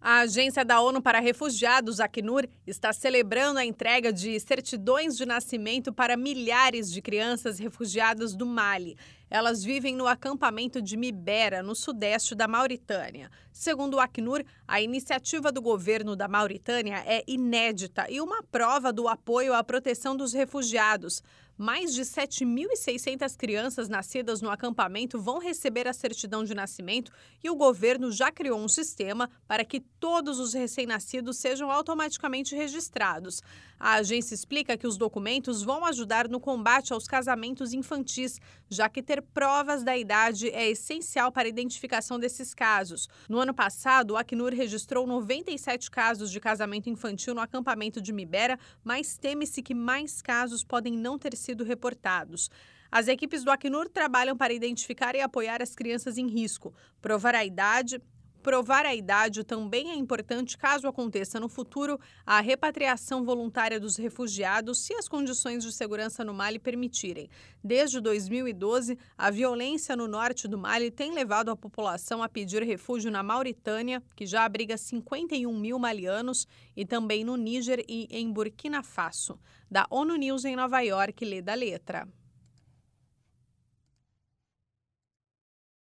A Agência da ONU para Refugiados, Acnur, está celebrando a entrega de certidões de nascimento para milhares de crianças refugiadas do Mali. Elas vivem no acampamento de Mibera, no sudeste da Mauritânia. Segundo o Acnur, a iniciativa do governo da Mauritânia é inédita e uma prova do apoio à proteção dos refugiados. Mais de 7.600 crianças nascidas no acampamento vão receber a certidão de nascimento e o governo já criou um sistema para que todos os recém-nascidos sejam automaticamente registrados. A agência explica que os documentos vão ajudar no combate aos casamentos infantis, já que ter provas da idade é essencial para a identificação desses casos. No ano passado, o Acnur registrou 97 casos de casamento infantil no acampamento de Mibera, mas teme-se que mais casos podem não ter sido reportados. As equipes do Acnur trabalham para identificar e apoiar as crianças em risco. Provar a idade também é importante caso aconteça no futuro a repatriação voluntária dos refugiados, se as condições de segurança no Mali permitirem. Desde 2012, a violência no norte do Mali tem levado a população a pedir refúgio na Mauritânia, que já abriga 51 mil malianos, e também no Níger e em Burkina Faso. Da ONU News em Nova York, Leda Letra.